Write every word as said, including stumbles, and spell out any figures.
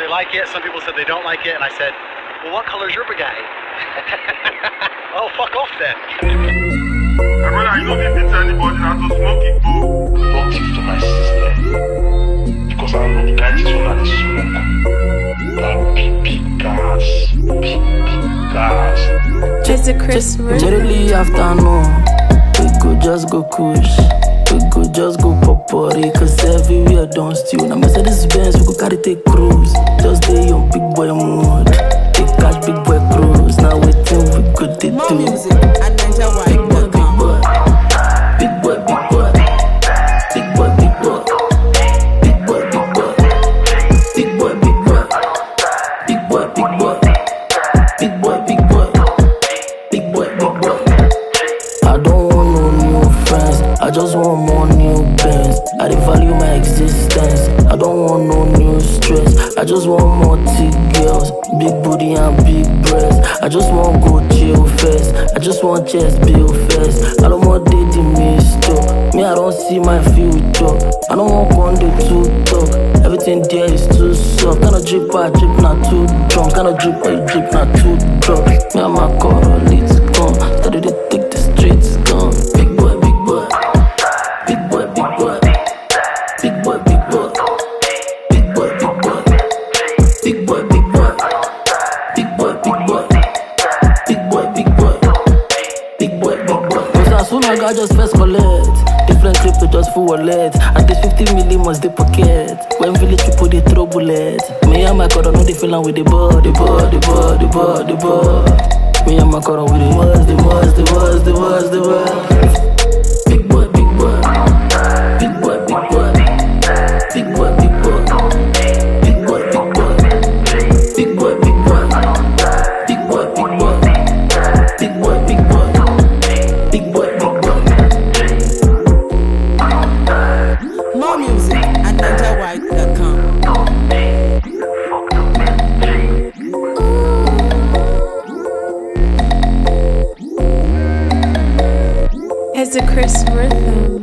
like it, some people said they don't like it, and I said, well, what color's your bagay? Oh, fuck off then. My brother, you don't need to tell anybody not to smoke it, bro. Don't give to my sister. Because I know the guy is one that smoke. That big, big gas. Big, big gas. It's a Christmas. Immediately afternoon, we go just go kush. We go just go pop party, cause everywhere don't steal. Now Mercedes Benz, we go carry take cruise. Just stay on big boy mood. Take cash, big boy cruise. Now wait till we go to do. More music at Ninja White dot com. Big boy, big boy, big boy, big boy, big boy, big boy, big boy, big boy, big boy, big boy, big boy, big boy, big boy, big boy. I don't want no new friends. I just want more new bands. I dey value my existence. I don't want no new stress. I just want more thick girls, big booty and big breasts. I just want go chill first. I just want chest build first. I don't want dating mister. Me, I don't see my future. I don't want one day too talk. Everything there is too soft. Kinda drip, I drip, not too drunk. Kinda drip, I drip, not too drunk. Me and my car, it's gone. Started to take the streets, gone. Big boy, big boy. Big boy, big boy. Big boy, big boy. Big boy, big boy. Big boy, big boy. Big boy, big boy. Big boy, big boy. Big boy, big boy. Cause as soon as I just first collect, different crypto just full wallet. At least fifty million must the pocket. When village people they throw bullets. Me and my car know they feeling with the ball, the ball, the ball, the ball, the ball. Me and my car with the was, the was, the was, the was, the was. Big boy, big boy. Big boy, big boy. Big boy, big boy. Big boy, big boy. Big boy, big boy. Big boy, big boy. Big boy, big boy. Big boy, big boy. More music at Ninja White dot com. It's a Chris rhythm.